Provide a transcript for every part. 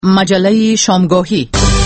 مجله شامگاهی.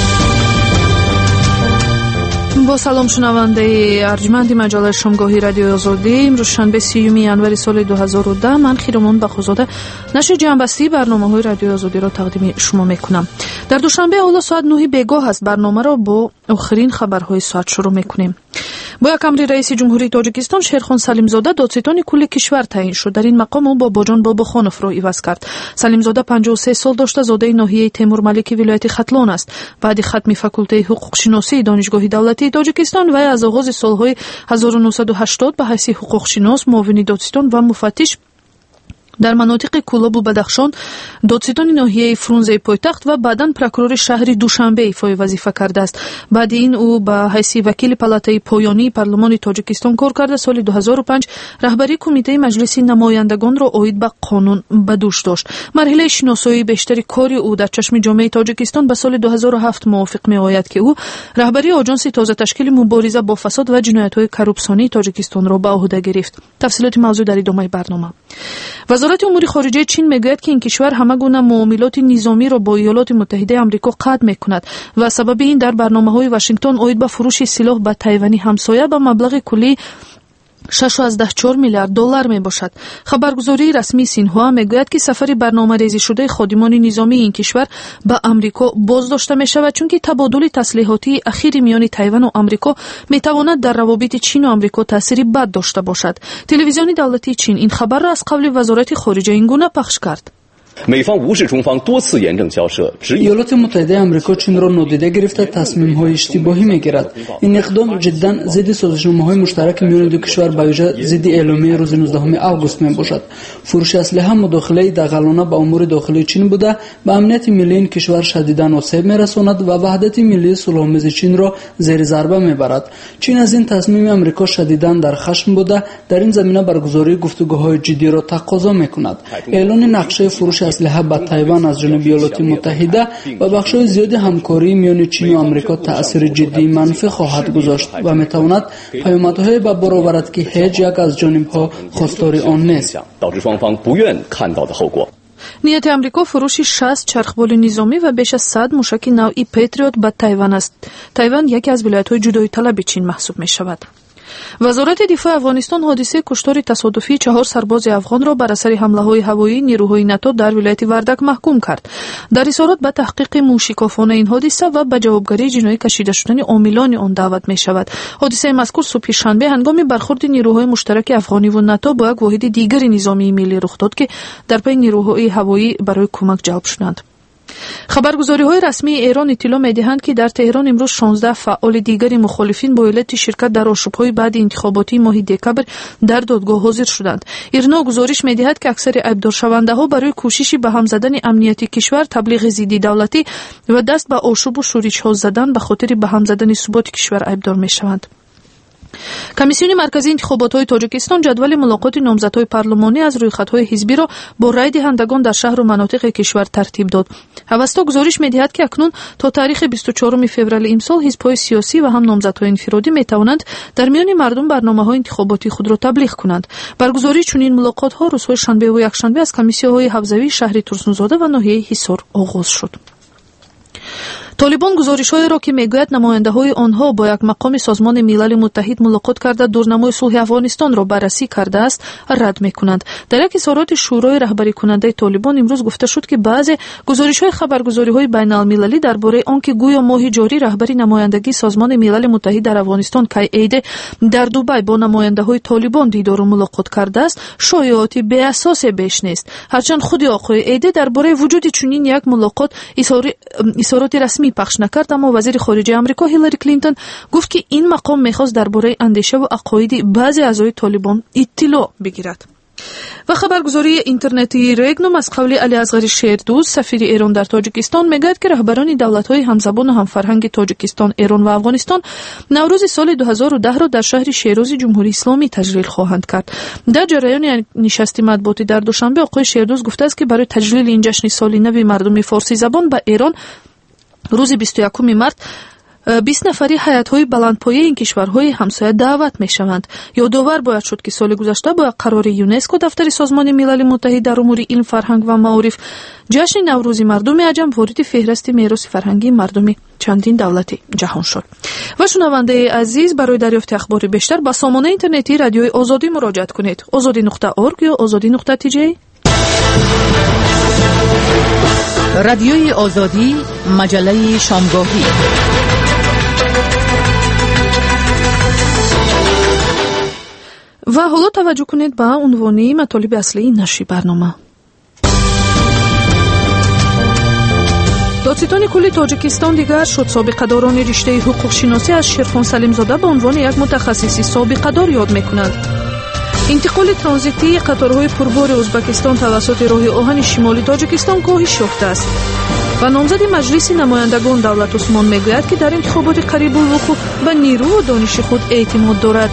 با سلام شنونده ارجمند مجله شامگاهی رادیو آزادی، امروز شنبه 30 ینوری سال 2010 من خیرمان بخوزاده نشر جنبستی برنامه‌های رادیو آزادی را تقدیم شما میکنم. در دوشنبه اولا ساعت 9 بگاه است. برنامه را با آخرین خبرهای ساعت شروع میکنیم. با یک امر رئیس جمهوری تاجیکستان شیرخان سلیمزاده دادستان کل کشور تعیین شد. در این مقام او باباجان باباخانوف را عوض کرد. سلیمزاده 53 سال داشته، زاده ناحیه تیمور ملکی ولایت ختلان است. بعد ختم فاکولته حقوق شناسی دانشگاه دولتی تاجیکستان و از آغاز سالهای 1980 به حیث حقوق شناس، معاون دادستان و مفتش در مناطق کولاب و بدخشان، دادستان ناحیه فرونزه پایتخت و بعداً پروکورور شهر دوشنبه ایفای وظیفه کرده است. بعد این او به حیث وکیل پالاتای پایانی پارلمان تاجیکستان کار کرده. سال 2005 رهبری کمیته مجلس نمایندگان را عاید به قانون به دوش داشت. مرحله شناسایی بیشتر کار او در چشم جامعه تاجیکستان به سال 2007 موافق می‌آید که او رهبری آژانس تازه تشکیل مبارزه با فساد و جنایت‌های کروپسیونی تاجیکستان را به عهده گرفت. تفصیلات موضوع در ادامه برنامه. وزارت امور خارجه چین میگوید که این کشور همه گونه معاملات نظامی را با ایالات متحده آمریکا قطع میکند و سبب این در برنامه‌های واشنگتن عاید به فروش سلاح به تایوانی همسایه به مبلغ کلی 6.4 میلیارد دلار می باشد. خبرگزاری رسمی سینهوا میگوید که سفر برنامه‌ریزی شده خادمان نظامی این کشور به آمریکا بازداشته می شود، چون که تبادل تسلیحاتی اخیر میان تایوان و آمریکا می تواند در روابط چین و آمریکا تأثیری بد داشته باشد. تلویزیون دولتی چین این خبر را از قبل وزارت خارجه این گونه پخش کرد. ایالات متحده آمریکا چین را نادیده گرفته تصمیم‌های اشتباهی می‌گیرد. این اقدام جداً ضد سازش‌نامه‌های مشترک میان دو کشور به ویژه ضد اعلامیه روز 19 آگوست میباشد. فروش اسلحه مداخله دغلانه به امور داخلی چین بوده به امنیت ملی این کشور شدیداً آسیب می‌رساند و وحدت ملی صلح‌آمیز چین را زیر ضربه میبرد. چین از این تصمیم آمریکا شدیداً در خشم بوده. در این زمینه برگزاری گفتگوهای جدی را تقاضا می‌کند. اعلان نقشه فروش اسلحه به تایوان از جانب ایالات متحده و بخش‌های زیادی همکاری میان چین و آمریکا تأثیر جدی منفی خواهد گذاشت و می‌تواند پیامدهای به بار آورد که هیچ یک از جانب‌ها خواستار آن نیست. نیت آمریکا فروش 60 چرخبال نظامی و بیش از 100 موشک نوعی پتریوت به تایوان است. تایوان یکی از ولایت‌های جدایی طلب چین محسوب می‌شود. وزارت دفاع افغانستان حادثه کشتار تصادفی 4 سرباز افغان را بر اثر حمله‌های هوایی نیروهای ناتو در ولایت وردک محکوم کرد. در اظهارات به تحقیق موشکافانه این حادثه و به جوابگیری جنایی کشیده شدن عاملان آن دعوت می‌شود. حادثه مذکور صبح شنبه هنگام برخورد نیروهای مشترک افغانی و ناتو با یک واحد دیگر نظامی ملی رخ داد که در پی نیروهای هوایی برای کمک جلب شدند. خبرگزاری‌های رسمی ایران اطلاع می‌دهند که در تهران امروز 16 فعال دیگر مخالفین با علت شرکت در آشوب‌های بعد انتخاباتی ماه دکبر در دادگاه حاضر شدند. ایرنا گزارش می‌دهد که اکثر عیب‌دارشونده‌ها برای کوشش به هم زدن امنیت کشور، تبلیغ ضد دولتی و دست به آشوب و شورش‌ها زدن به خاطر به هم زدن ثبات کشور عیب‌دار می‌شوند. کمیسیون مرکزی انتخابات‌های تاجیکستان جدول ملاقات نامزدهای پارلمانی از روی خطهای حزبی را با رای دهندگان در شهر و مناطق کشور ترتیب داد. هوستا گزارش می‌دهد که اکنون تا تاریخ 24 فوریه امسال حزب‌های سیاسی و هم نامزدهای انفرادی می‌توانند در میان مردم برنامه‌های انتخاباتی خود را تبلیغ کنند. برگزاری چنین ملاقات‌ها روزهای شنبه و یکشنبه از کمیسیون‌های حوزوی شهر ترسنزاده و ناحیه حصار آغاز شد. طالبان گزارش‌هایی را که میگوید نماینده‌های آنها با یک مقام سازمان ملل متحد ملاقات کرده دورنمای صلح افغانستان را بررسی کرده است رد می‌کنند. در یک اظهارات شورای رهبری کننده طالبان امروز گفته شد که بعضی گزارش‌های خبرگزاری‌های بین‌المللی درباره آنکه گویا ماه جاری رهبری نمایندگی سازمان ملل متحد در افغانستان کی عیده در دبی با نماینده‌های طالبان دیدار و ملاقات کرده است شایعاتی بی اساس بیش نیست. هرچند خود آقای عیده درباره وجود چنین یک ملاقات اظهارات رسمی پخش نکرد، اما وزیر خارجه آمریکا هیلاری کلینتون گفت که این مقام می‌خواست درباره اندیشه و عقاید بعضی اعضای طالبان اطلاع بگیرد. و خبرگزاری اینترنتی رگنوم از قول علی اصغر شیردوست سفیر ایران در تاجیکستان میگوید که رهبران دولت‌های همزبان و همفرهنگ تاجیکستان، ایران و افغانستان نوروز سال 2010 را در شهر شیراز جمهوری اسلامی تجلیل خواهند کرد. در جریان نشست مطبوعاتی در دوشنبه آقای شیردوست گفته است که برای تجلیل این جشن سال نو مردم فارسی زبان به ایران روز 21 مارس 20 нафари ҳайатҳои баландпояи ин кишварҳои ҳамсоя даъват мешаванд. Ёдовар бояд шуд, ки соли гузашта бо қарори ЮНЕСКО дафтари Созмони Милали Муттаҳид дар умури илм, фарҳанг ва маориф ҷашни Наврӯзи мардуми аҷам вориди феҳристи мероси фарҳангии мардуми чандин давлати ҷаҳон шуд. ва шунавандаи азиз, барои дарёфти ахбори бештар ба сомонаи интернетии радиои Озодӣ муроҷиат кунед. ozodi.org ё ozodi.tj. радиои Озодӣ, маҷаллаи шомгоҳӣ. ва ҳоло таваҷҷӯҳ кунед ба унвони матолиби аслии нашри барнома. додситони кулли Тоҷикистон дигар шуд. собиқадорони риштаи ҳуқуқшиносӣ аз Шерхон Салимзода ба унвони як мутахассиси собиқадор ёд мекунанд. интиқоли транзитии қаторҳои пурбори Ӯзбекистон тавассути роҳи оҳани шимоли Тоҷикистон коҳиш ёфтааст. ва номзади маҷлиси намояндагон Давлат Усмон мегӯяд, ки дар интихоботи қарибулвуқӯъ ба нирӯу дониши худ эътимод дорад.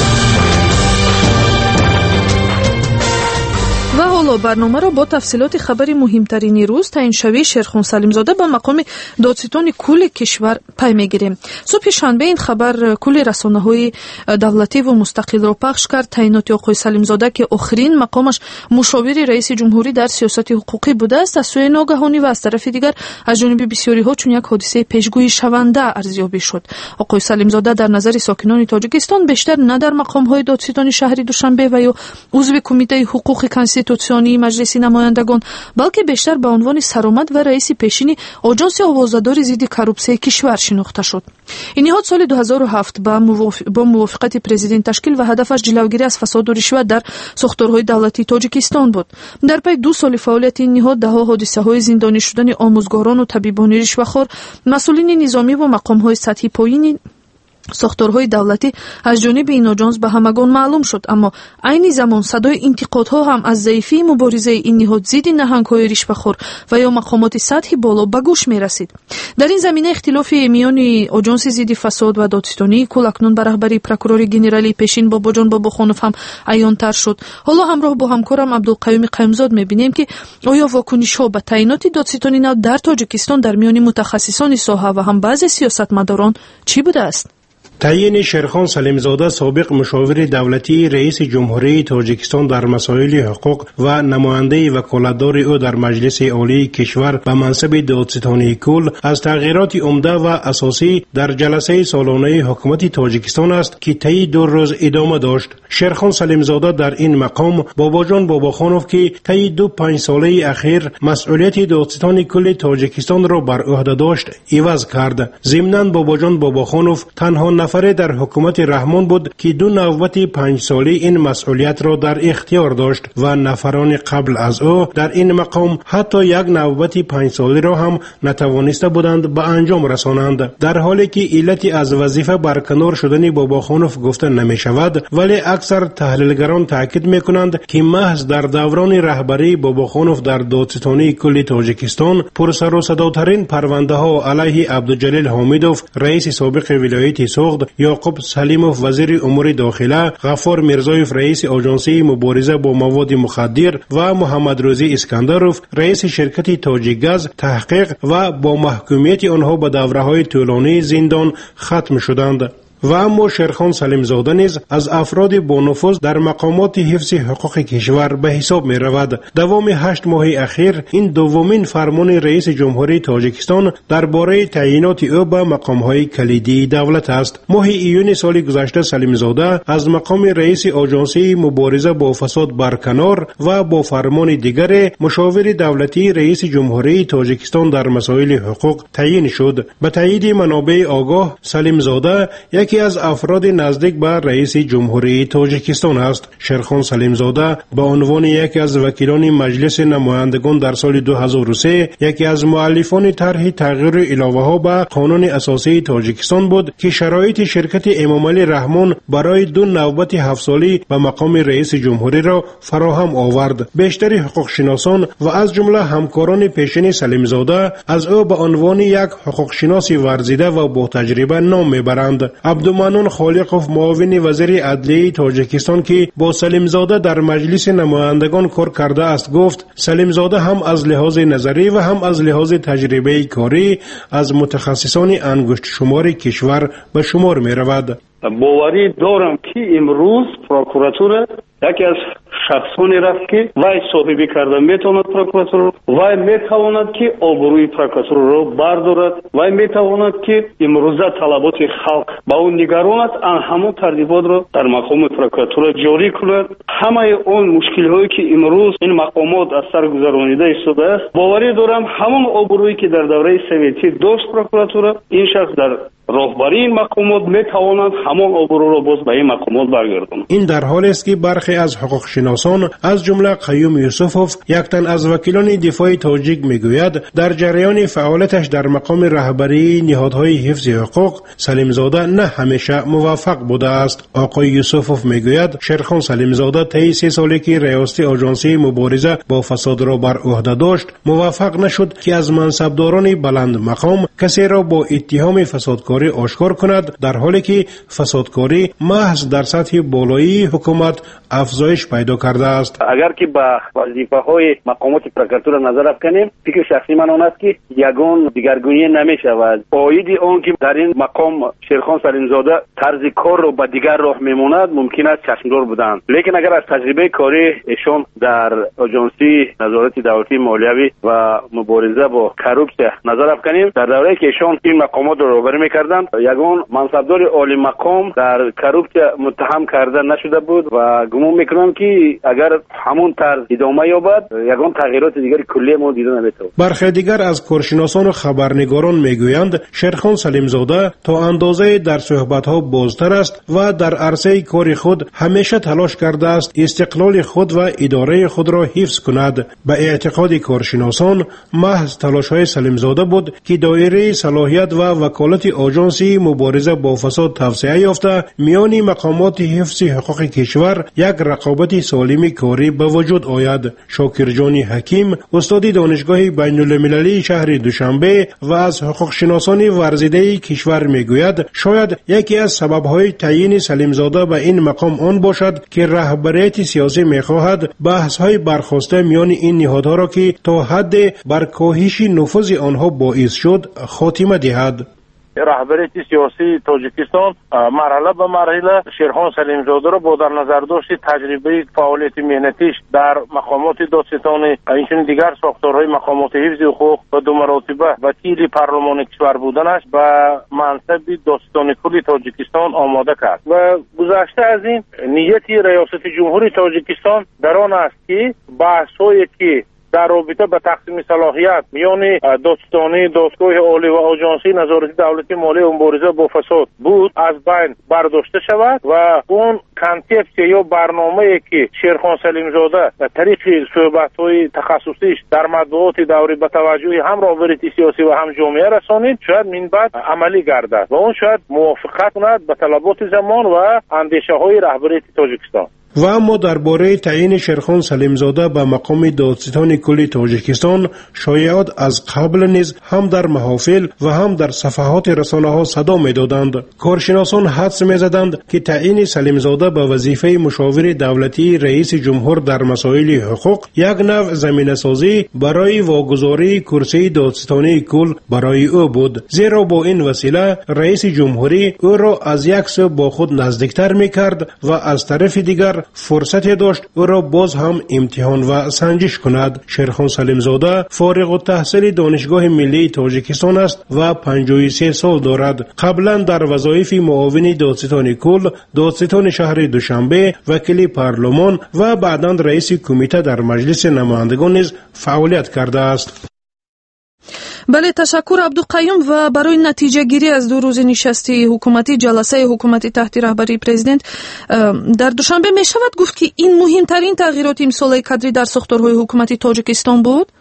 ва ҳоло барномаро бо тафсилоти хабари муҳимтарини рӯз таъиншавии Шерхон Салимзода ба мақоми додситони кулли кишвар пай мегирем. субҳи шанбе ин хабар кулли расонаҳои давлативу мустақилро пахш кард. таъиноти оқои Салимзода, ки охирин мақомаш мушовири раиси ҷумҳурӣ дар сиёсати ҳуқуқӣ будааст, аз сӯи ногаҳонӣ ва аз тарафи дигар аз ҷониби бисёриҳо чун як ҳодисаи пешгӯишаванда арзёбӣ шуд. оқои Салимзода дар назари сокинони Тоҷикистон бештар на дар мақомҳои додситони шаҳри Душанбе ва ё узви кумитаи ҳуқуқи конститутсионии маҷлиси намояндагон, балки бештар ба унвони саромад ва раиси пешини оҷонси овоздадори зидди коррупсияи кишвар шинохта шуд. ин ниҳод соли 2007 бо мувофиқати президент ташкил ва ҳадафаш ҷилавгирӣ аз фасоду ришват дар сохторҳои давлатии Тоҷикистон буд. дар пайи 2 соли фаъолияти ин ниҳод даҳо ҳодисаҳои зиндонӣ шудани омӯзгорону табибони ришвахор, масъулини низомӣ ва мақомҳои сатҳи поини сохторҳои давлатӣ аз ҷониби ин оҷонс ба ҳамагон маълум шуд. аммо айни замон садои интиқодҳо ҳам аз заифии муборизаи ин ниҳод зидди наҳангҳои ришвахор ва ё мақомоти сатҳи боло ба гӯш мерасид. дар ин замина ихтилофи миёни оҷонси зидди фасод ва додситонии кул акнун ба раҳбарии прокурори генералии пешин Бобоҷон Бобохонов ҳам аёнтар шуд. ҳоло ҳамроҳ бо ҳамкорам Абдулқаюми Қаюмзод мебинем, ки оё вокунишҳо ба таъиноти додситони нав дар Тоҷикистон дар миёни мутахассисони соҳа ва ҳам баъзе сиёсатмадорон чӣ будааст? تعیین شیرخان سلیمزاده سابق مشاور دولتی رئیس جمهوری تاجیکستان در مسائل حقوق و نماینده وکالتدار او در مجلس عالی کشور به منصب دادستانی کل از تغییرات عمده و اساسی در جلسه سالانه حکومت تاجیکستان است که طی 2 روز ادامه داشت. شیرخان سلیمزاده در این مقام باباجان باباخانوف که طی 2-5 ساله اخیر مسئولیت دادستان کل تاجیکستان را بر عهده داشت عوض کرد. ضمناً باباجان باباخانوف تنها نفر در حکومت رحمان بود که 2 نوبت 5 ساله این مسئولیت را در اختیار داشت و نفران قبل از او در این مقام حتی 1 نوبت 5 ساله را هم نتوانسته بودند به انجام رسانند. در حالی که علت از وظیفه برکنار شدن باباخانوف گفته نمی شود، ولی اکثر تحلیلگران تاکید می کنند که محض در دوران رهبری باباخانوف در دادستانی کل تاجیکستان پرسر و صداترین پرونده ها علیه عبدالجلیل حمیدوف رئیس سابق ولایت سوغد، یعقوب سلیموف وزیر امور داخله، غفار میرزایوف رئیس آژانسی مبارزه با مواد مخدر و محمد روزی اسکندروف رئیس شرکت تاجیکگاز تحقیق و با محکومیت آنها به دوره‌های طولانی زندان ختم شدند. و اما شیرخان سلیمزاده نیز از افراد با نفوذ در مقامات حفظ حقوق کشور به حساب می رود. دوام 8 ماه اخیر این دومین فرمان رئیس جمهوری تاجیکستان درباره تعیینات او به مقام‌های کلیدی دولت است. ماه ایون سال گذشته سلیمزاده از مقام رئیس آژانسی مبارزه با فساد برکنار و با فرمان دیگر مشاور دولتی رئیس جمهوری تاجیکستان در مسائل حقوق تعیین شد. به تایید منابع آگاه، سلیمزاده یکی از افراد نزدیک به رئیس جمهوری تاجیکستان است. شیرخان سلیمزاده به عنوان یکی از وکیلان مجلس نمایندگان در سال 2003 یکی از مؤلفان طرح تغییر الهه‌ها به قانون اساسی تاجیکستان بود که شرایط شرکت امامعلی رحمان برای 2 نوبت 7 سالی به مقام رئیس جمهوری را فراهم آورد. بیشتر حقوق شناسان و از جمله همکاران پیشین سلیمزاده از او به عنوان یک حقوق شناس ورزیده و با تجربه نام میبرند. عبدالمنان خالقوف معاون وزیر عدلیه تاجیکستان که با سلیمزاده در مجلس نمایندگان کار کرده است گفت سلیمزاده هم از لحاظ نظری و هم از لحاظ تجربه کاری از متخصصان انگشت شمار کشور به شمار می رود. باوری دارم که امروز پروکراتور یکی از شخصانی رفت که وای صاحبی کرده میتواند پروکراتور وای میتواند که آبروی پروکراتور رو بردارد وای میتواند که امروزه طلبات خلق با اون نگراند همون ترتیبات رو در مقام پروکراتور جاری کند. همه اون مشکل هایی که امروز این مقامات از سر گذرانیده ایستاده است باوری دارم همون آبرویی که در دوره سویتی داشت پروکراتور این شخص در راهبری این مقامات میتواند همون آبرو را باز به این مقامات برگرداند. این در حالی است که برخی از حقوق شناسان از جمله قیوم یوسفوف یک تن از وکیلان دفاع تاجیک میگوید در جریان فعالیتش در مقام رهبری نهادهای حفظ حقوق سلیمزاده نه همیشه موفق بوده است. آقای یوسفوف میگوید شیرخان سلیمزاده طی 3 سالی که ریاست آژانسی مبارزه با فساد را بر عهده داشت موفق نشد که از منصبداران بلند مقام کسی را با اتهام فسادکاری آشکار کند در حالی که فسادکاری محض در سطح بالایی حکومت افزایش پیدا کرده است. اگر که با وظیفه‌های مقامات پروکراتور نظر افکنیم فکر شخصی من آن است که یگان دیگرگونی نمی‌شود. باید آن که در این مقام شیرخان سلیمزاده طرز کار رو به دیگر راه میموند ممکن است چشمدار بودند، لیکن اگر از تجربه کاری ایشان در آژانسی نظارت دولتی مالیوی و مبارزه با کروپسیون نظر افکنیم در دوره‌ای که ایشان این مقامات رو راهبری می‌کردند یگان منصبدار عالی مقام در کروپسیون متهم کرده نشده بود و گمان میکنم که اگر همون طرز ادامه یابد یگان تغییرات دیگری کلی ما دیده نمیتواند. برخی دیگر از کارشناسان و خبرنگاران میگویند شیرخان سلیمزاده تا اندازه در صحبت‌ها بازتر است و در عرصه کار خود همیشه تلاش کرده است استقلال خود و اداره خود را حفظ کند. به اعتقاد کارشناسان محض تلاش‌های سلیمزاده بود که دایره صلاحیت و وکالت آژانسی مبارزه با فساد توسعه یافته میان مقامات حفظ حقوق کشور یک رقابت سالم کاری به وجود آید. شاکرجان حکیم استاد دانشگاه بین المللی شهر دوشنبه و از حقوق شناسان ورزیده کشور میگوید شاید یکی از سبب‌های تعیین سلیمزاده به این مقام آن باشد که رهبریت سیاسی می‌خواهد بحث‌های برخاسته میان این نهادها را که تا حد بر کاهش نفوذ آنها باعث شد خاتمه دهد. رهبریت سیاسی تاجیکستان مرحله به مرحله شیرخان سلیمزاده را با در نظر داشت تجربه فعالیت مهنتیش در مقامات دادستانی اینچنین دیگر ساختارهای مقامات حفظ حقوق و 2 مرتبه وکیل پارلمان کشور بودنش به منصب دادستانی کل تاجیکستان آماده کرد و گذشته از این نیت ریاست جمهوری تاجیکستان در آن است که بحث‌هایی که در رابطه به تقسیم صلاحیت میان دادستانی دادگاه عالی و آژانسی نظارت دولتی مالی و مبارزه با فساد بود از بین برداشته شود و اون کانسپت یا برنامه‌ای که شیرخان سلیمزاده در طریق صحبت‌های تخصصیش در مطبوعات دوری به توجه هم رهبریت سیاسی و هم جامعه رسانید شاید من بعد عملی گردد و اون شاید موافقت کند به طلبات زمان و اندیشه‌های رهبریت تاجیکستان. و اما درباره تعیین شیرخان سلیمزاده به مقام دادستان کل تاجیکستان شایعات از قبل نیز هم در محافل و هم در صفحات رسانه‌ها صدا می‌دادند. کارشناسان حدس می‌زدند که تعیین سلیمزاده به وظیفه مشاور دولتی رئیس جمهور در مسائل حقوق یک نوع زمینه‌سازی برای واگذاری کرسی دادستانی کل برای او بود، زیرا با این وسیله رئیس جمهوری او را از یک سو با خود نزدیکتر می‌کرد و از طرف دیگر فرصتی داشت او را باز هم امتحان و سنجش کند. شیرخان سلیمزاده فارغ التحصیل دانشگاه ملی تاجیکستان است و 53 سال دارد. قبلا در وظایف معاون دادستان کل، دادستان شهر دوشنبه، وکیل پارلمان و بعداً رئیس کمیته در مجلس نمایندگان نیز فعالیت کرده است. بله، تشکر عبدالقیوم. و برای نتیجه گیری از 2 روز نشستی حکومتی جلسه حکومتی تحت رهبری پرزیدنت در دوشنبه می شود گفت که این مهمترین تغییرات امسال کادری در ساختارهای حکومتی تاجیکستان بود؟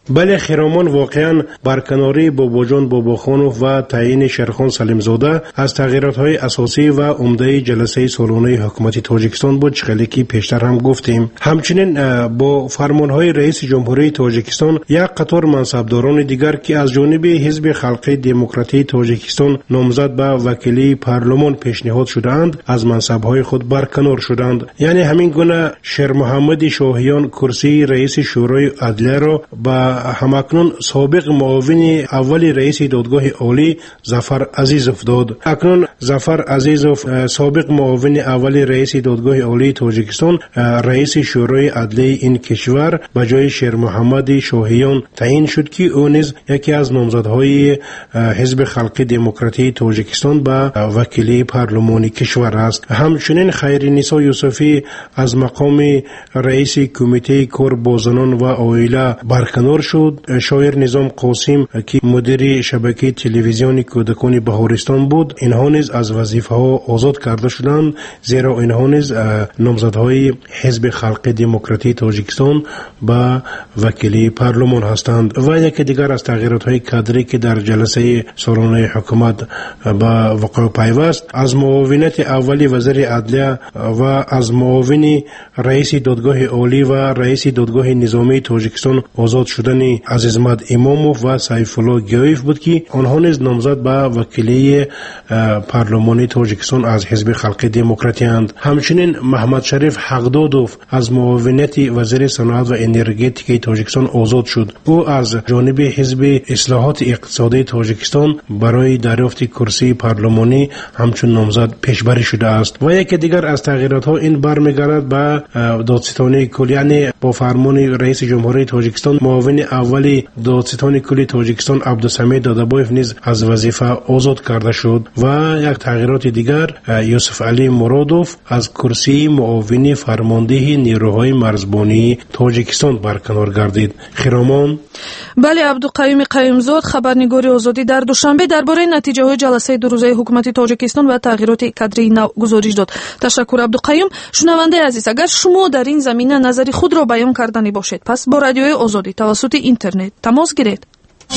بله خرامان واقعا برکناری باباجان باباخانوف و تعیین شیرخان سلیمزاده از تغییرات‌های اساسی و عمده جلسه سالانه حکومت تاجیکستان بود، چقدر که پیشتر هم گفتیم. همچنین با فرمان‌های رئیس جمهوری تاجیکستان یک قطار منصبداران دیگر که از جانب حزب خلق دموکراتی تاجیکستان نامزد به وکیلی پارلمان پیشنهاد شدند از منصب‌های خود برکنار شدند. یعنی همین گونه شیر محمد شاهیان کرسی رئیس شورای عدلیه را به همکنون سابق معاون اول رئیس دادگاه عالی ظفر عزیزوف داد. اکنون ظفر عزیزوف سابق معاون اول رئیس دادگاه عالی تاجیکستان رئیس شورای عدلیه این کشور به جای شیر محمد شاهیان تعیین شد که او نیز یکی از نامزدهای حزب خلق دموکراتی تاجیکستان به وکیلی پارلمانی کشور است. همچنین خیرنسا یوسفی از مقام رئیس کمیته کار با زنان و عائله برکنار شد. شاعر نظام قاسم که مدیر شبکه تلویزیونی کودکان بهارستان بود، اینها نیز از وظیفه ها آزاد کرده شدند، زیرا اینها نیز نامزدهای حزب خلق دموکراتی تاجیکستان به وکیلی پارلمان هستند. و یکی دیگر از تغییرات های کادری که در جلسه سالانه حکومت به وقوع پیوست، از معاونت اولی وزیر عدلیه و از معاون رئیس دادگاه عالی و رئیس دادگاه نظامی تاجیکستان آزاد شدن عزیزمد اماموف و سیف الله گیویف بود که آنها نیز نامزد به وکیلی پارلمانی تاجیکستان از حزب خلق دموکراتی اند. همچنین محمد شریف حقدادوف از معاونت وزیر صنعت و انرژتیک تاجیکستان آزاد شد. او از جانب حزب اصلاحات اقتصادی تاجیکستان برای دریافت کرسی پارلمانی همچون نامزد پیشبری شده است. و یکی دیگر از تغییرات ها این برمیگردد به دادستان کلی، یعنی با فرمان رئیس جمهوری تاجیکستان معاون اول دادستان کلی تاجیکستان عبدالسمیع دادابایف نیز از وظیفه آزاد کرده شد. و یک تغییرات دیگر، یوسف علی مرادوف از کرسی معاون فرمانده نیروهای مرزبانی تاجیکستان برکنار گردید. خرامان. بله، عبدالقیوم قیومزاد خبرنگاری آزادی در دوشنبه درباره نتیجه های جلسه دو روزه حکومت تاجیکستان و تغییرات کادری نو گزارش داد. تشکر عبدالقیوم. شنونده عزیز، اگر شما در این زمینه نظری خود را بیان کردنی باشید، پس با رادیوی آزادی توسط اینترنت تماس گیرید.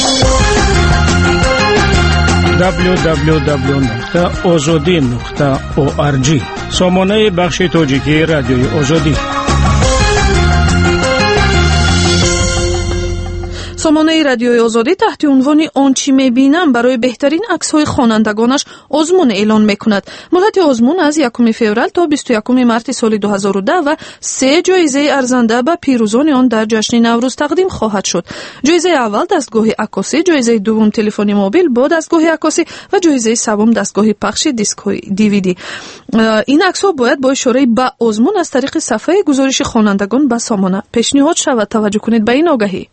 www.azadi.org سامانه بخش تاجیکی رادیوی آزادی. سامانه رادیوی آزادی تحت عنوان آنچه میبینم برای بهترین عکس‌های خوانندگانش آزمون اعلان میکند. مدت آزمون از 1 فوریه تا 21 مارس سال 2010 و 3 جایزه ارزنده به پیروزان آن در جشن نوروز تقدیم خواهد شد. جایزه اول دستگاه عکاسی، جایزه دوم تلفن موبیل با دستگاه عکاسی و جایزه سوم دستگاه پخش دیسک‌های دیویدی. این عکس‌ها باید با اشاره به آزمون از طریق صفحه گزارش خوانندگان به سامانه پیشنهاد شود. توجه کنید به این آگهی.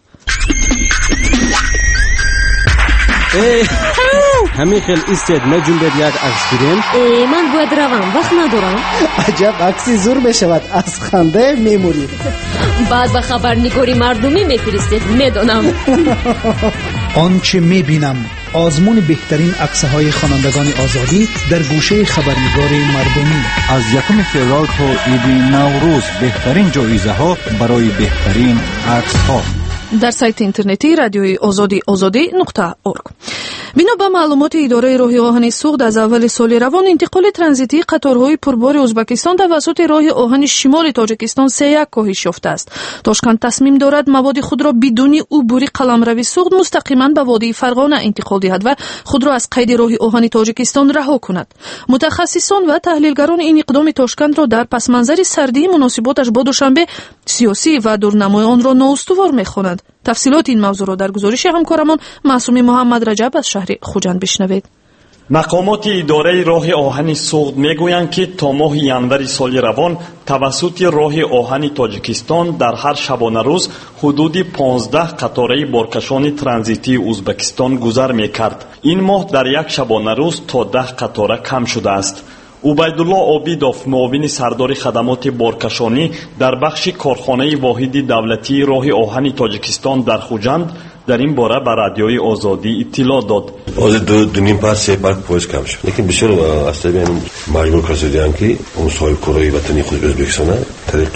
همین خیلی ایستید نجوم بید یک عکس گیریم. من باید روم، وقت ندارم. عجب عکسی زور بشود، از خنده میمورید. بعد به خبرنگاری مردمی میفرستید، میدونم. آنچه میبینم، آزمون بهترین عکس‌های خوانندگان آزادی در گوشه خبرنگاری مردمی. از 1 فوریه تا عید نوروز بهترین جایزه ها برای بهترین عکس ها در سایت اینترنتی رادیوی آزادی azadi.org. بنا به معلومات اداره راه آهن سوخت از اول سال روان، انتقال ترانزیتی قطارهای پربار ازبکستان توسط راه آهن شمال تاجیکستان 3 کاهش یافته است. تاشکند تصمیم دارد مواد خود را بدون عبور قلمرو سوخت مستقیما به وادی فرغانه انتقال دهد و خود را از قید راه آهن تاجیکستان رها کند. متخصصان و تحلیلگران این اقدام تاشکند را در پس منظر سردی مناسباتش با دوشنبه سیاسی و دورنمای آن را نااستوار می‌خوانند. تفصیلات این موضوع را در گزارش همکارمان معصومی محمد رجب از شهر خوجند بشنوید. مقامات اداره راه آهن سوخت میگویند که تا ماه ینور سال روان توسط راه آهن تاجیکستان در هر شبانه روز حدود 15 قطاره بارکشان ترانزیتی ازبکستان گذر میکرد. این ماه در یک شبانه روز تا 10 قطاره کم شده است. عبیدالله عابدوف معاون سردار خدمات بارکشانی در بخش کارخانه واحد دولتی راه آهن تاجیکستان در خوجند در این باره به رادیوی آزادی اطلاع داد. از دو نیم پار سه پار پوز کم شد. لیکن بسیار اصلا مجبور کردیم که اون صاحب کارهای وطنی خود ازبکستان طریق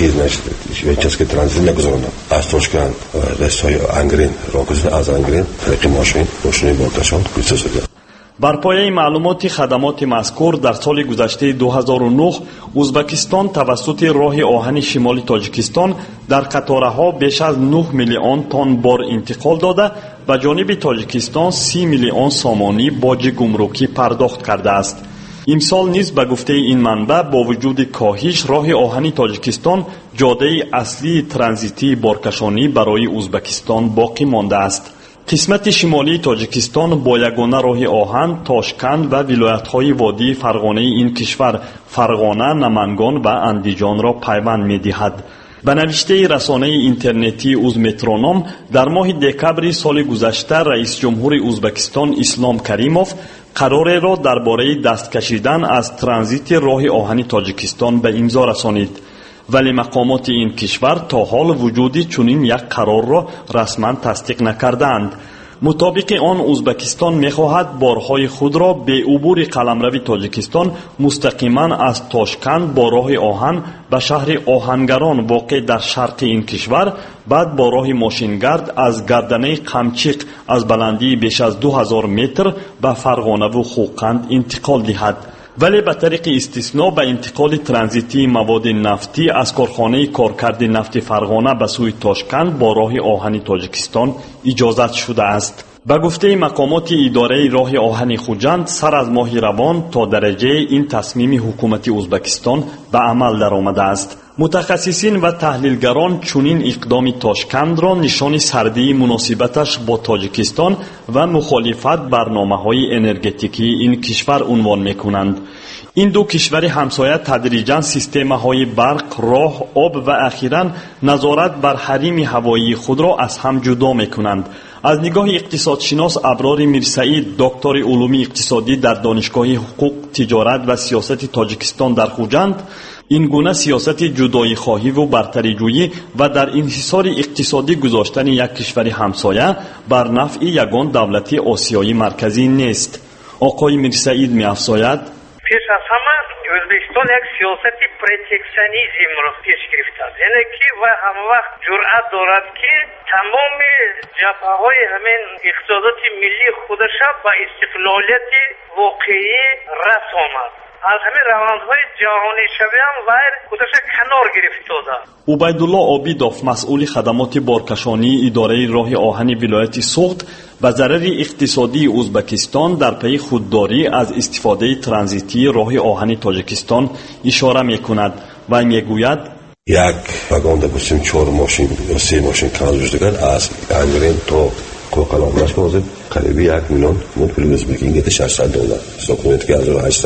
چسکی ترانزیت نگذارند. از توشکان رستای انگرین را گذاشته از انگرین طریق ماشین بارکشان گذاشته. бар пояи маълумоти хадамоти мазкур дар соли гузаштаи 2009 узбекистон тавассути роҳи оҳани шимоли тоҷикистон дар қатораҳо беш аз 9 миллион тонн бор интиқол дода ба ҷониби тоҷикистон 30 миллион сомонӣ боҷи гумрукӣ пардохт кардааст. имсол низ ба гуфтаи ин манбаъ бо вуҷуди коҳиш роҳи оҳани тоҷикистон ҷодаи аслии транзитии боркашонӣ барои узбекистон боқӣ мондааст. қисмати шимолии тоҷикистон бо ягона роҳи оҳан тошканд ва вилоятҳои водии фарғонаи ин кишвар фарғона, намангон ва андиҷонро пайванд медиҳад. ба навиштаи расонаи интернетии узметроном дар моҳи декабри соли гузашта раисҷумҳури узбекистон Ислом Каримов қарореро дар бораи даст кашидан аз транзити роҳи оҳани тоҷикистон ба имзо расонид. вале мақомоти ин кишвар то ҳол вуҷуди чунин як қарорро расман тасдиқ накардаанд. мутобиқи он узбекистон мехоҳад борҳои худро беубури қаламрави тоҷикистон мустақиман аз тошканд бо роҳи оҳан ба шаҳри оҳангарон воқеъ дар шарқи ин кишвар, баъд бо роҳи мошингард аз гарданаи қамчиқ аз баландии беш аз 2000 метр ба фарғонаву хуқанд интиқол диҳад. вале ба тариқи истисно ба интиқоли транзитии маводи нафтӣ аз корхонаи коркарди нафти фарғона ба сӯи тошканд бо роҳи оҳани тоҷикистон иҷозат шудааст. ба гуфтаи мақомоти идораи роҳи оҳани хуҷанд сар аз моҳи равон то дараҷаи ин тасмими ҳукумати узбекистон ба амал даромадааст. мутахассисин ва таҳлилгарон чунин иқдоми тошкандро нишони сардии муносибаташ бо тоҷикистон ва мухолифат барномаҳои энергетикии ин кишвар унвон мекунанд. ин ду кишвари ҳамсоя тадриҷан системаҳои барқ, роҳ, об ва ахиран назорат бар ҳарими ҳавоии худро аз ҳам ҷудо мекунанд. аз нигоҳи иқтисодшинос Аброри Мирсаид, доктори улуми иқтисодӣ дар донишгоҳи ҳуқуқ, тиҷорат ва сиёсати Тоҷикистон дар Хуҷанд, ин гуна сиёсати ҷудоихоҳиву бартариҷӯӣ ва дар инҳисори иқтисодӣ гузоштани як кишвари ҳамсоя бар нафъи ягон давлати осиёи марказӣ нест. оқои Мирсаид меафзояд: пеш аз ҳама O'zbekiston як сиёсати протекционизмро пеш гирифтааст. яъне ки ва ҳамавақт ҷуръат дорад ки тамоми ҷабҳаҳои ҳамин иқтисодоти миллии худаша ба истиқлолияти воқеӣ расонад. аз ҳамин равандҳои ҷаҳонишавиам вайр худаша канор гирифтода. убайдулло обидов, масъули хадамоти боркашонии идораи роҳи оҳани вилояти Суғд, ба зарари иқтисодии Узбекистон дар паи худдорӣ аз истифодаи транзитии роҳи оҳани Тоҷикистон ишора мекунад. вай мегӯяд: як вагон допустим 4 мошин ё 3 мошин транзитгар аз ангрен то коқаломаш ҳозир қариби 1 миллион муд пули ӯзбекӣ гета $600 ҳисоб кунед ки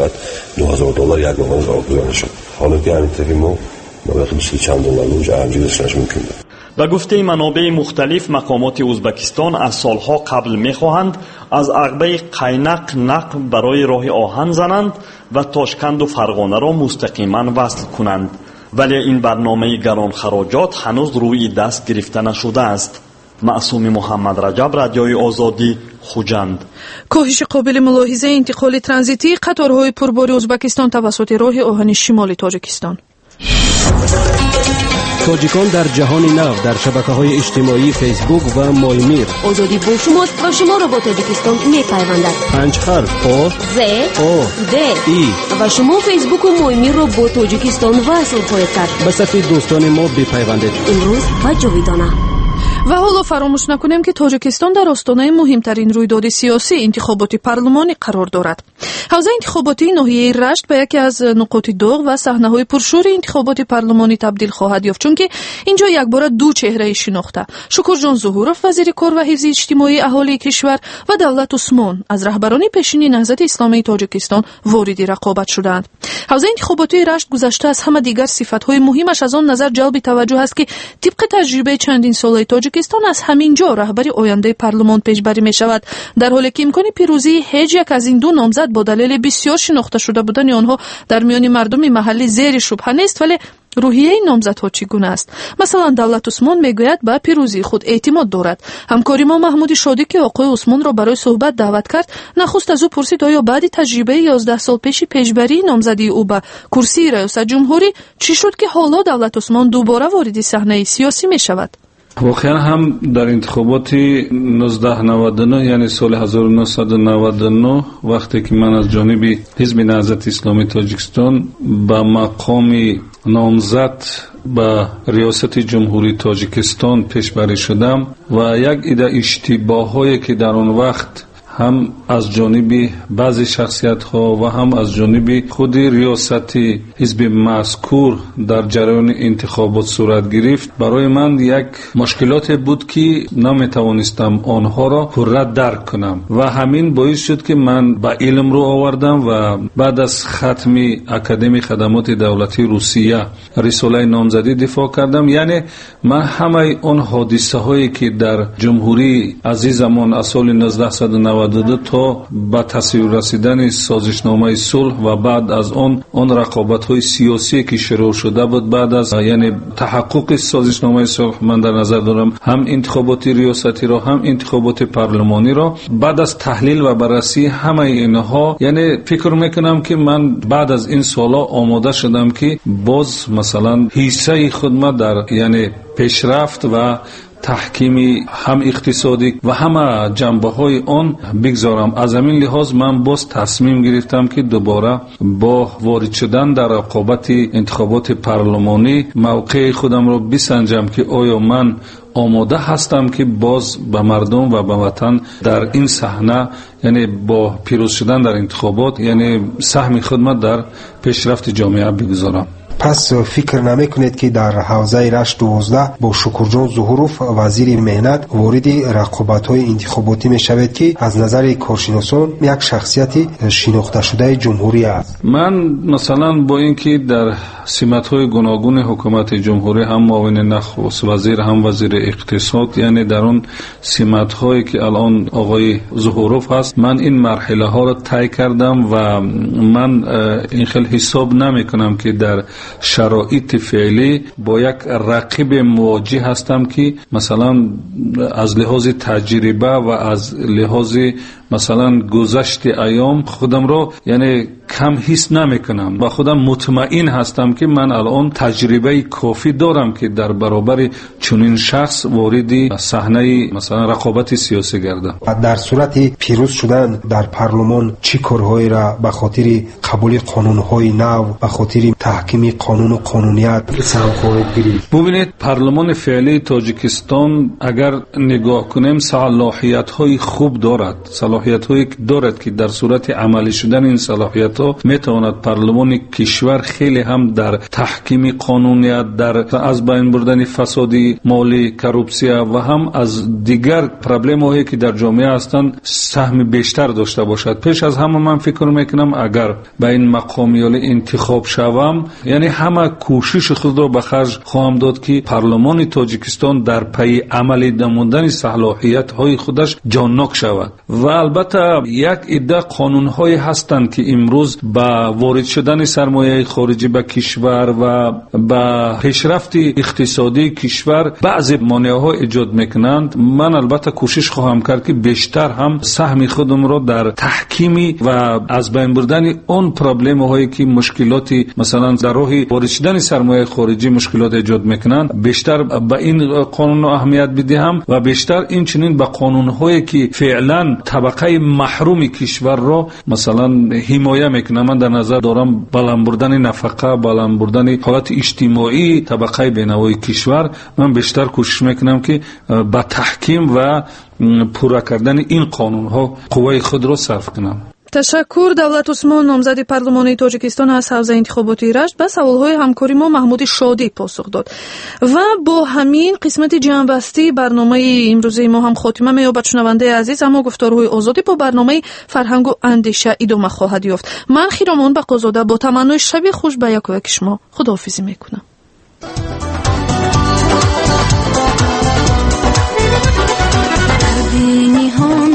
$1800 як вагон роҳ гузашта шуд. ҳоло ки ҳамин тарафи мо маблағи 20 чанд долларро ҷамъ гузашташ мумкин. ба гуфтаи манобеи мухталиф мақомоти Узбекистон аз солҳо қабл мехоҳанд аз ағбаи қайнақ нақб барои роҳи оҳан зананд ва Тошканду Фарғонаро мустақиман васл кунанд. вале ин барномаи гаронхароҷот ҳанӯз рӯи даст гирифта нашудааст. маъсуми муҳаммад раҷаб, радиои озодӣ, хуҷанд. коҳиши қобили мулоҳизаи интиқоли транзитии қаторҳои пурбори Узбекистон тавассути роҳи оҳани шимоли Тоҷикистон. тоҷикон дар ҷаҳони нав дар шабакаҳои иҷтимоӣ фейсбук ва моймир. озодӣ бо шумост ва шуморо бо тоҷикистон мепайвандад. 5 харф о з о д и ва шумо фейсбуку моймирро бо тоҷикистон васл хоҳед кард. ба сафи дӯстони мо бипайвандед. имрӯз ва ҷовидона. ва ҳоло фаромӯш накунем ки тоҷикистон дар остонаи муҳимтарин рӯйдоди сиёсӣ интихоботи парлумонӣ қарор дорад. ҳавзаи интихоботии ноҳияи Рашт ба яке аз нуқоти доғ ва саҳнаҳои пуршӯри интихоботи парлумонӣ табдил хоҳад ёфт, чунки инҷо якбора ду чеҳраи шинохта: Шукурҷон Зуҳуров, вазири кор ва ҳифзи иҷтимоии аҳолии кишвар, ва Давлат Усмон аз раҳбарони пешини Наҳзати Исломии Тоҷикистон вориди рақобат шудаанд. ҳавзаи интихоботии Рашт гузашта аз ҳама дигар сифатҳои муҳимаш аз он назар ҷалби таваҷҷӯҳ аст ки тибқи таҷрибаи чандин солаи Тоҷикистон тоҷикистон аз ҳамин ҷо раҳбари ояндаи парлумон пешбарӣ мешавад, дар ҳоле ки имкони пирӯзии ҳеҷ як аз ин ду номзад бо далели бисёр шинохта шуда будани онҳо дар миёни мардуми маҳаллӣ зери шубҳа нест. вале рӯҳияи номзадҳо чӣ гуна аст? Масалан, Давлат Усмон мегӯяд ба пирӯзии худ эътимод дорад. ҳамкори мо Маҳмуди Шодӣ ки оқои Усмонро барои суҳбат даъват кард, нахуст аз ӯ пурсид оё баъди таҷрибаи 11 сол пеши пешбарии номзадии ӯ ба курсии раёсатҷумҳурӣ чӣ шуд ки ҳоло Давлат Усмон дубора вориди саҳнаи сиёсӣ мешавад? واقعا هم در انتخابات 1999 یعنی سال 1999 وقتی که من از جانب حزب نهضت اسلامی تاجیکستان به مقام نامزد به ریاست جمهوری تاجیکستان پیشبری شدم و یک عده اشتباهایی که در آن وقت هم از جانب بعضی شخصیت ها و هم از جانب خود ریاست حزب مذکور در جریان انتخابات صورت گرفت، برای من یک مشکلات بود که نمیتوانستم آنها را پررد درک کنم و همین باعث شد که من با علم رو آوردم و بعد از ختم اکادمی خدمات دولتی روسیه رساله نامزدی دفاع کردم. یعنی من همه آن حادثه هایی که در جمهوری عزیزمان از سال 1990 تا به تصویر رسیدن سازشنامه صلح و بعد از آن رقابت‌های سیاسی که شروع شده بود، بعد از یعنی تحقق سازشنامه صلح من در نظر دارم هم انتخابات ریاستی را هم انتخابات پارلمانی را، بعد از تحلیل و بررسی همه اینها یعنی فکر میکنم که من بعد از این سالا آماده شدم که باز مثلا حصه خود در یعنی پیشرفت و تحکیم هم اقتصادی و همه جنبه های آن بگذارم. از همین لحاظ من باز تصمیم گرفتم که دوباره با وارد شدن در رقابت انتخابات پارلمانی موقع خودم را بسنجم که آیا من آماده هستم که باز به مردم و به وطن در این صحنه یعنی با پیروز شدن در انتخابات یعنی سهم خدمت در پیشرفت جامعه بگذارم. پس فکر نمی کنید که در حوزه رشت 12 با شکرجان ظهوروف وزیر مهنت وارد رقابت‌های انتخاباتی می شود که از نظر کارشناسان یک شخصیت شناخته شده جمهوری است؟ من مثلا با اینکه در سمت‌های گوناگون حکومت جمهوری هم معاون نخست وزیر هم وزیر اقتصاد یعنی در اون سمت‌هایی که الان آقای ظهوروف هست، من این مرحله ها را طی کردم و من این خیلی حساب نمی کنم که در شرایط فعلی با یک رقیب مواجه هستم که مثلا از لحاظ تجربه و از لحاظ مثلا گذشت ایام خودم رو یعنی کم حس نمی کنم و خودم مطمئن هستم که من الان تجربه کافی دارم که در برابر چنین شخص وارد صحنه مثلا رقابت سیاسی گردم. در صورت پیروز شدن در پارلمان چی کارهایی را به خاطر قبول قانونهای نو به خاطر تحکیم قانون و قانونیت سهم خواهید گرفت؟ ببینید پارلمان فعلی تاجیکستان اگر نگاه کنیم صلاحیت های خوب دارد، صلاحیت هایی دارد که در صورت عملی شدن این صلاحیت ها میتواند پارلمان کشور خیلی هم در تحکیم قانونیت، در از بین بردن فساد مالی، کروپسیا و هم از دیگر پرابلم هایی که در جامعه هستند سهم بیشتر داشته باشد. پیش از همه من فکر میکنم اگر به این مقام انتخاب شوم یعنی همه کوشش خود را به خرج خواهم داد که پارلمان تاجیکستان در پی عملی نمودن صلاحیت های خودش جانناک شود. و البته یک عده قانون های هستند که امروز با وارد شدن سرمایه خارجی به کشور و با پیشرفت اقتصادی کشور بعضی مانعه ها ایجاد میکنند. من البته کوشش خواهم کرد که بیشتر هم سهم خودم را در تحکیم و از بین بردن اون پرابلم هایی که مشکلاتی مثلا در راه وارد شدن سرمایه خارجی مشکلات ایجاد میکنند بیشتر به این قانون اهمیت بدهم و بیشتر این چنین به قانون هایی که فعلا طبقه محروم کشور را مثلا حمایه میکنم. من در نظر دارم بالا بردن نفقه، بالا بردن حالت اجتماعی طبقه بینوای کشور. من بیشتر کوشش میکنم که با تحکیم و پورا کردن این قانون ها قوه خود را صرف کنم. تشکر. دولت عثمان نامزد پارلمانی تاجیکستان از حوزه انتخاباتی رشت به سوالهای همکاری ما محمود شادی پاسخ داد و با همین قسمت جمع‌بستی برنامه امروزی ما هم خاتمه می‌یابد. شنونده عزیز، اما گفتارهای آزادی با برنامه فرهنگ و اندیشه ادامه خواهد یافت. من خیرامان بقازاده با تمنای شب خوش به یک و یک شما خداحافظی میکنم. جهان